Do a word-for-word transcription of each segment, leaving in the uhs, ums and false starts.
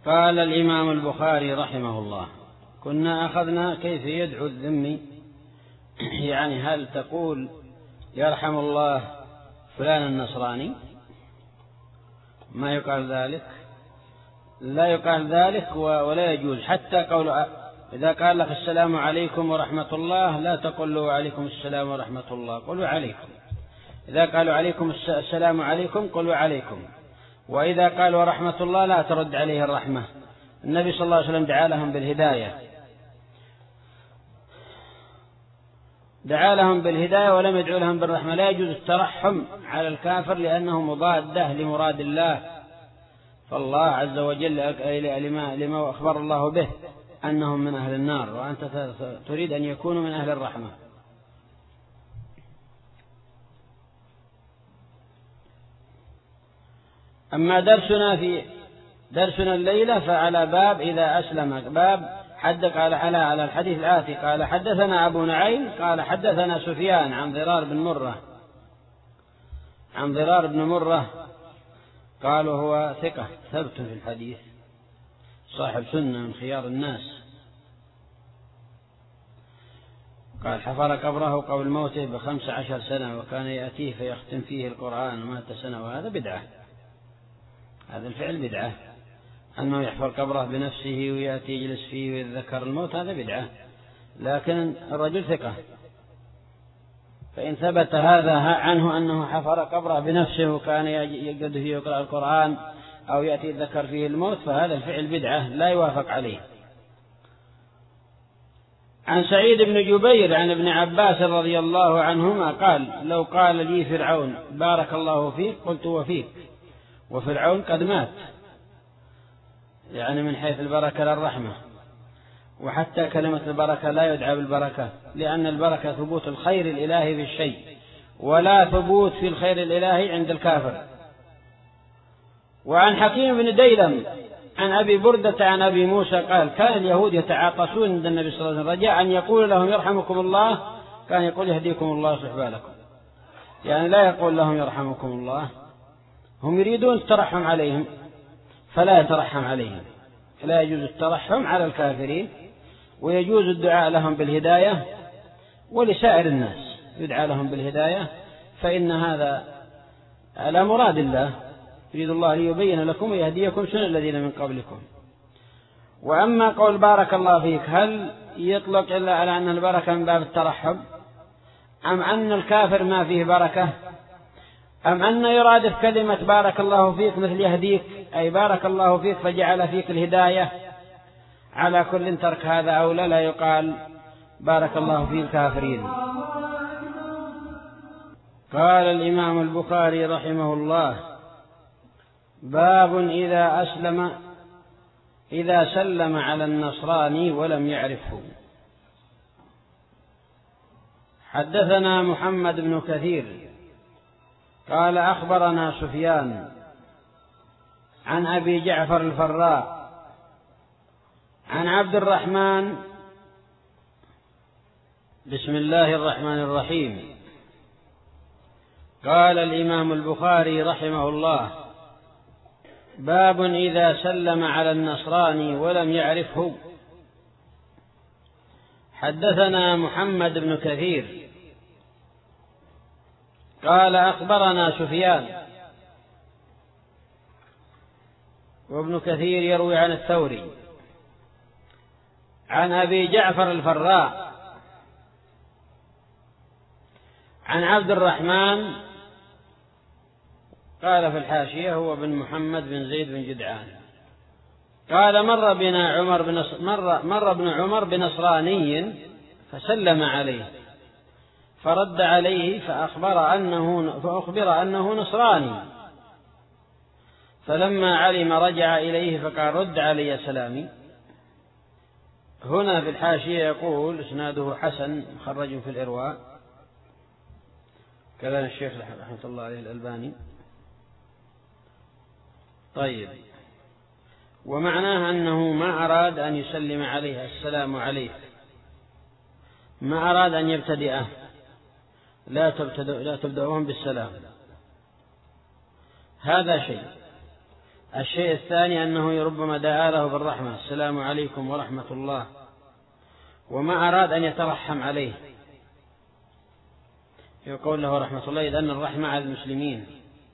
قال الإمام البخاري رحمه الله: كنا أخذنا كيف يدعو الذمي، يعني هل تقول يرحم الله فلان النصراني؟ ما يقال ذلك، لا يقال ذلك ولا يجوز. حتى قول إذا قال لك السلام عليكم ورحمة الله لا تقول له عليكم السلام ورحمة الله، قلوا عليكم. إذا قالوا عليكم السلام عليكم قلوا عليكم. وإذا قالوا ورحمة الله لا ترد عليه الرحمة. النبي صلى الله عليه وسلم دعا لهم بالهداية، دعا لهم بالهداية ولم يدعو لهم بالرحمة. لا يجوز الترحم على الكافر لأنه مضادة لمراد الله، فالله عز وجل لما, لما أخبر الله به أنهم من أهل النار، وأنت تريد أن يكونوا من أهل الرحمة. أما درسنا في درسنا الليلة فعلى باب إذا أسلم، باب حد قال على على الحديث الآتي: قال حدثنا أبو نعيم قال حدثنا سفيان عن ضرار بن مرة عن ضرار بن مرة قالوا هو ثقة ثبت في الحديث، صاحب سنة من خيار الناس. قال حفر قبره قبل موته بخمس عشر سنة، وكان يأتيه فيختم فيه القرآن، ومات سنة، وهذا بدعة. هذا الفعل بدعة، أنه يحفر قبره بنفسه ويأتي يجلس فيه ويتذكر الموت، هذا بدعة. لكن الرجل ثقة، فإن ثبت هذا عنه أنه حفر قبره بنفسه وكان يقعد فيه يقرأ القرآن أو يأتي يتذكر فيه الموت، فهذا الفعل بدعة لا يوافق عليه. عن سعيد بن جبير عن ابن عباس رضي الله عنهما قال: لو قال لي فرعون بارك الله فيك قلت وفيك، وفرعون قد مات، يعني من حيث البركة للرحمة. وحتى كلمة البركة لا يدعى بالبركة، لأن البركة ثبوت الخير الإلهي في الشيء، ولا ثبوت في الخير الإلهي عند الكافر. وعن حكيم بن ديلم عن أبي بردة عن أبي موسى قال: كان اليهود يتعاطسون عند النبي صلى الله عليه وسلم رجاء أن يقول لهم يرحمكم الله، كان يقول يهديكم الله يصلح بالكم، يعني لا يقول لهم يرحمكم الله. هم يريدون الترحم عليهم فلا يترحم عليهم. لا يجوز الترحم على الكافرين، ويجوز الدعاء لهم بالهداية، ولسائر الناس يدعى لهم بالهداية، فإن هذا على مراد الله، يريد الله ليبين لكم ويهديكم سنن الذين من قبلكم. وأما قول بارك الله فيك، هل يطلق إلا على أن البركة من باب الترحم، أم أن الكافر ما فيه بركة، أم أن يرادف كلمة بارك الله فيك مثل يهديك، أي بارك الله فيك فجعل فيك الهداية؟ على كل ترك هذا أولى، لا يقال بارك الله في الكافرين. قال الإمام البخاري رحمه الله: باب إذا أسلم إذا سلم على النصراني ولم يعرفه. حدثنا محمد بن كثير قال أخبرنا سفيان عن أبي جعفر الفراء عن عبد الرحمن بسم الله الرحمن الرحيم. قال الإمام البخاري رحمه الله: باب إذا سلم على النصراني ولم يعرفه. حدثنا محمد بن كثير قال أخبرنا سفيان، وابن كثير يروي عن الثوري عن أبي جعفر الفراء عن عبد الرحمن، قال في الحاشية هو بن محمد بن زيد بن جدعان، قال مر بنا عمر بن مر, مر ابن عمر بنصراني فسلم عليه، فرد عليه فأخبر أنه, فأخبر أنه نصراني، فلما علم رجع إليه فقال رد علي سلامي. هنا في الحاشية يقول إسناده حسن مخرج في الإرواء، كلام الشيخ رحمة الله عليه الألباني. طيب، ومعناه أنه ما أراد أن يسلم عليه السلام عليك، ما أراد أن يبتدئه، لا تبتدئ لا تبدأهم بالسلام، هذا شيء. الشيء الثاني أنه ربما دعا له بالرحمة: السلام عليكم ورحمة الله، وما أراد أن يترحم عليه يقول له رحمة الله، إذ أن الرحمة على المسلمين.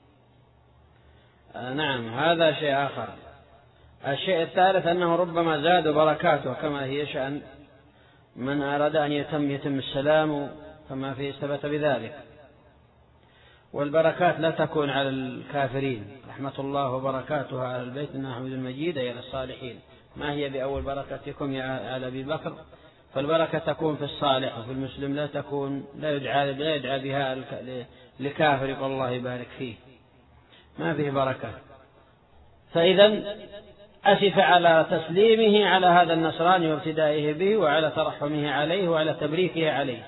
آه نعم، هذا شيء آخر. الشيء الثالث أنه ربما زاد بركاته كما هي شأن من أراد أن يتم يتم السلام كما فيه ثبت بذلك. والبركات لا تكون على الكافرين، رحمة الله وبركاته على البيت إنه حميد مجيد إلى الصالحين، ما هي بأول بركتكم يا آل أبي بكر، فالبركة تكون في الصالح وفي المسلم، لا تكون لا يدعى, لا يدعى بها لكافر يقول الله يبارك فيه، ما فيه بركة. فإذا أسف على تسليمه على هذا النصراني وابتدائه به، وعلى ترحمه عليه، وعلى تبريكه عليه.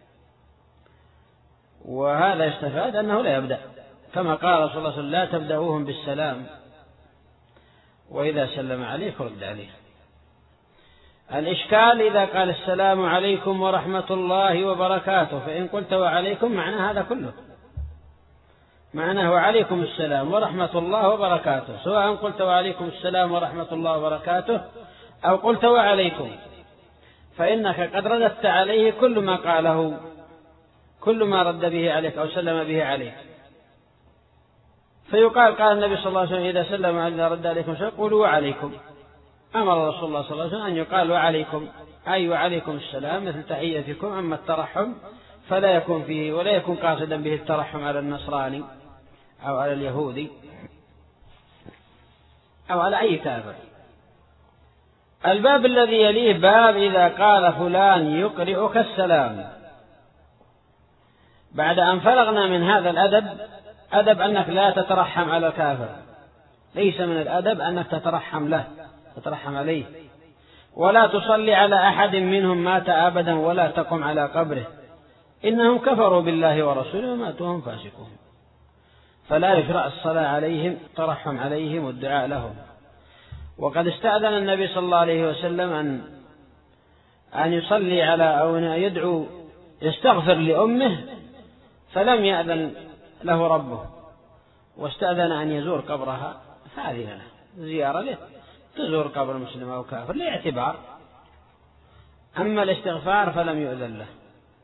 وهذا يستفاد أنه لا يبدأ، كما قال رسول الله صلى الله عليه وسلم: لا تبدأوهم بالسلام، وإذا سلم عليك رد عليه. الإشكال إذا قال السلام عليكم ورحمة الله وبركاته، فإن قلت وعليكم معنى هذا كله، معناه وعليكم السلام ورحمة الله وبركاته، سواء قلت وعليكم السلام ورحمة الله وبركاته أو قلت وعليكم، فإنك قد رددت عليه كل ما قاله، كل ما رد به عليك أو سلم به عليك. فيقال قال النبي صلى الله عليه وسلم: إذا سلم إذا رد عليكم شيء قولوا وعليكم. أمر رسول الله صلى الله عليه وسلم أن يقال وعليكم، أي وعليكم السلام مثل تحيتكم. أما الترحم فلا يكون فيه، ولا يكون قاصدا به الترحم على النصراني أو على اليهودي أو على أي كافر. الباب الذي يليه باب إذا قال فلان يقرئك السلام. بعد أن فرغنا من هذا الأدب، أدب أنك لا تترحم على الكافر، ليس من الأدب أنك تترحم له، تترحم عليه، ولا تصلي على أحد منهم مات أبدا، ولا تقم على قبره، إنهم كفروا بالله ورسوله وماتوا وهم فاسقون. فلا يشرع الصلاة عليهم، ترحم عليهم والدعاء لهم. وقد استأذن النبي صلى الله عليه وسلم أن أن يصلي على أو يدعو يستغفر لأمه، فلم يأذن له ربه، واستأذن أن يزور قبرها، فأذن له زيارة له، تزور قبر مسلم أو كافر لاعتبار. أما الاستغفار فلم يؤذن له.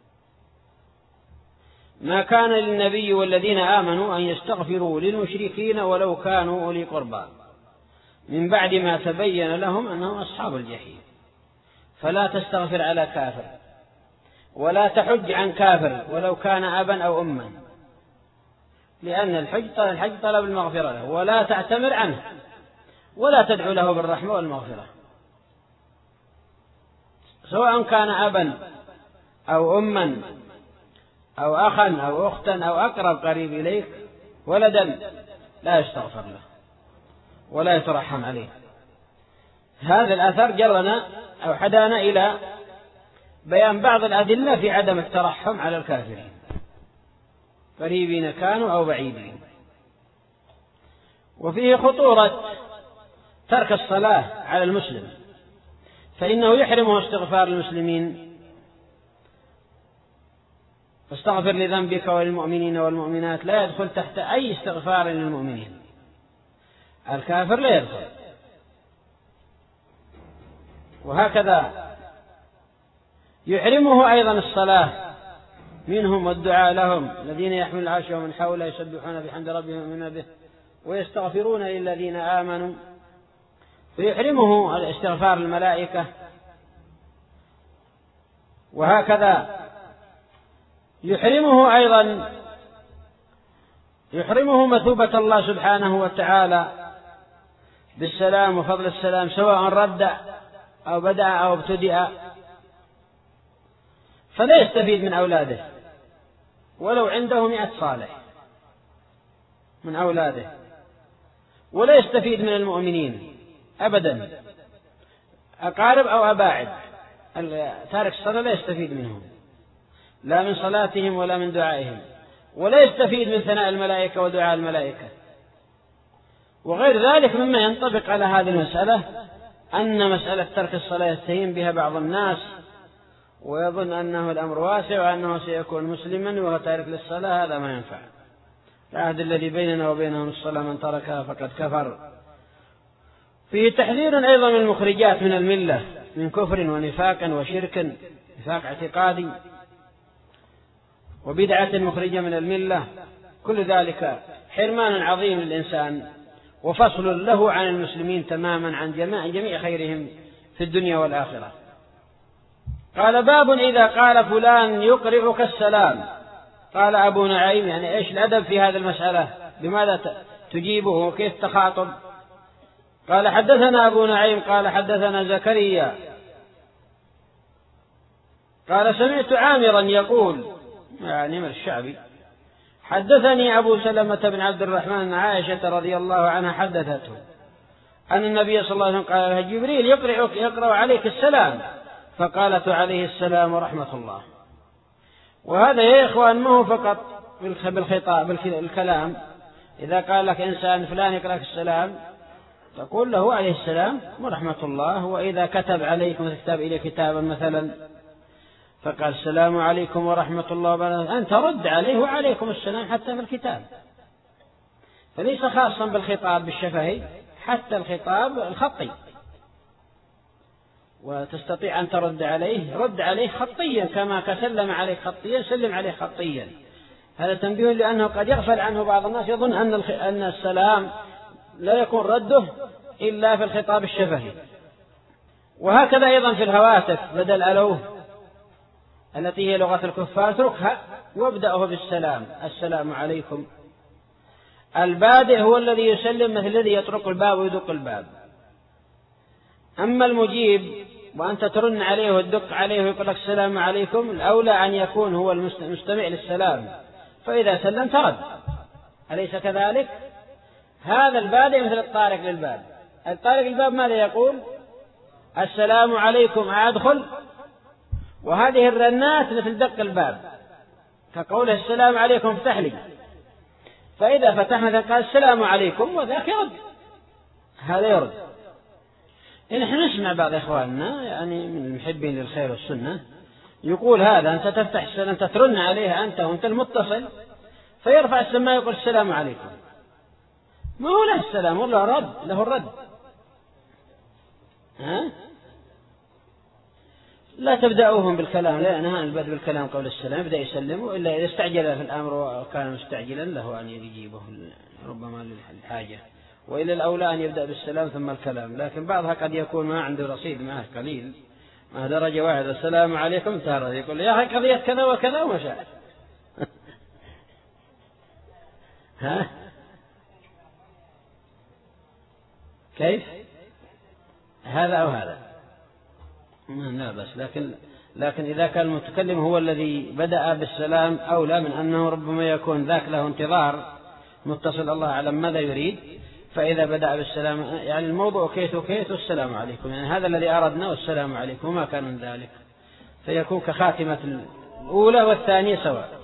ما كان للنبي والذين آمنوا أن يستغفروا للمشركين ولو كانوا أولي قربى من بعد ما تبين لهم أنهم أصحاب الجحيم. فلا تستغفر على كافر، ولا تحج عن كافر ولو كان أبا أو أما، لأن الحج الحج طلب المغفرة له، ولا تعتمر عنه، ولا تدعو له بالرحمة والمغفرة، سواء كان أبا أو أما أو أخا أو أختا أو أقرب قريب إليك ولدا، لا يستغفر له ولا يترحم عليه. هذا الأثر جرنا أو حدانا إلى بيان بعض الأدلة في عدم الترحم على الكافرين، قريبين كانوا أو بعيدين. وفيه خطورة ترك الصلاة على المسلم، فإنه يحرمه استغفار المسلمين: فاستغفر لذنبك وللمؤمنين والمؤمنات. لا يدخل تحت أي استغفار للمؤمنين، الكافر لا يدخل. وهكذا يحرمه أيضا الصلاة منهم والدعاء لهم: الذين يحملون العرش ومن حوله يسبحون بحمد ربهم ويؤمنون به ويستغفرون للذين آمنوا. ويحرمه الاستغفار الملائكة. وهكذا يحرمه أيضا يحرمه مثوبة الله سبحانه وتعالى بالسلام وفضل السلام، سواء رد أو بدأ أو ابتدأ، فلا يستفيد من أولاده ولو عنده مئة صالح من أولاده، ولا يستفيد من المؤمنين أبدا، أقارب أو أباعد. تارك الصلاة لا يستفيد منهم، لا من صلاتهم ولا من دعائهم، ولا يستفيد من ثناء الملائكة ودعاء الملائكة. وغير ذلك مما ينطبق على هذه المسألة أن مسألة ترك الصلاة يستهين بها بعض الناس، ويظن أنه الأمر واسع وأنه سيكون مسلما وهو تارك للصلاة. هذا ما ينفع. العهد الذي بيننا وبينهم الصلاة، من تركها فقد كفر. فيه تحذير أيضا من المخرجات من الملة من كفر ونفاق وشرك، نفاق اعتقادي وبدعة مخرجة من الملة، كل ذلك حرمان عظيم للإنسان وفصل له عن المسلمين تماما عن جميع, جميع خيرهم في الدنيا والآخرة. قال باب إذا قال فلان يقرئك السلام. قال أبو نعيم يعني إيش الأدب في هذه المسألة، بماذا تجيبه وكيف تخاطب؟ قال حدثنا أبو نعيم قال حدثنا زكريا قال سمعت عامرا يقول يعني من الشعبي حدثني أبو سلمة بن عبد الرحمن عائشة رضي الله عنها حدثته أن النبي صلى الله عليه وسلم قال لها جبريل يقرأ, يقرأ عليك السلام، فقالت عليه السلام ورحمة الله. وهذا يا إخوان ما هو فقط بالخطاب بالكلام، إذا قال لك إنسان فلان يقرأ السلام تقول له عليه السلام ورحمة الله. وإذا كتب عليكم كتاب إلى كتابا مثلا فقال السلام عليكم ورحمة الله وبركاته، أنت رد عليه وعليكم السلام حتى في الكتاب، فليس خاصا بالخطاب بالشفهي، حتى الخطاب الخطي وتستطيع أن ترد عليه، رد عليه خطيا كما كسلم عليه خطيا سلم عليه خطيا. هذا تنبيه لأنه قد يغفل عنه بعض الناس، يظن أن السلام لا يكون رده إلا في الخطاب الشفهي. وهكذا أيضا في الهواتف بدل ألوه التي هي لغة الكفار اتركها وابدأه بالسلام، السلام عليكم. البادئ هو الذي يسلم مثل الذي يطرق الباب ويدق الباب. أما المجيب وأنت ترن عليه وتدق عليه ويقول لك السلام عليكم، الأولى أن يكون هو المستمع للسلام، فإذا سلم ترد، أليس كذلك؟ هذا البادئ مثل الطارق للباب. الطارق للباب ماذا يقول؟ السلام عليكم أدخل. وهذه الرنات مثل دق الباب كقوله السلام عليكم افتح لي، فإذا فتحنا قال السلام عليكم وذاك يرد، هذا يرد. نحن نسمع بعض إخواننا يعني من المحبين للخير والسنة يقول هذا أنت تفتح السلام أنت ترن عليه أنت وأنت المتصل، فيرفع السماء يقول السلام عليكم، ما هو له السلام ولا رد، له الرد. ها؟ لا تبدأوهم بالكلام، لا نهى البدء بالكلام قول السلام، يبدأ يسلموا إلا إذا استعجل في الأمر وكان مستعجلا له أن يجيبه ربما للحاجة، وإلى الأولى أن يبدأ بالسلام ثم الكلام. لكن بعضها قد يكون ما عنده رصيد معه قليل، ما درجة واحدة السلام عليكم تارة يقول يا أخي قضية كذا وكذا ومشى. ها كيف هذا أو هذا لا بس، لكن لكن إذا كان المتكلم هو الذي بدأ بالسلام أولى من أنه ربما يكون ذاك له انتظار متصل الله أعلم ماذا يريد، فإذا بدأ بالسلام يعني الموضوع كيت وكيت والسلام عليكم، يعني هذا الذي أردنا والسلام عليكم وما كان من ذلك، فيكون كخاتمة الأولى والثانية سواء.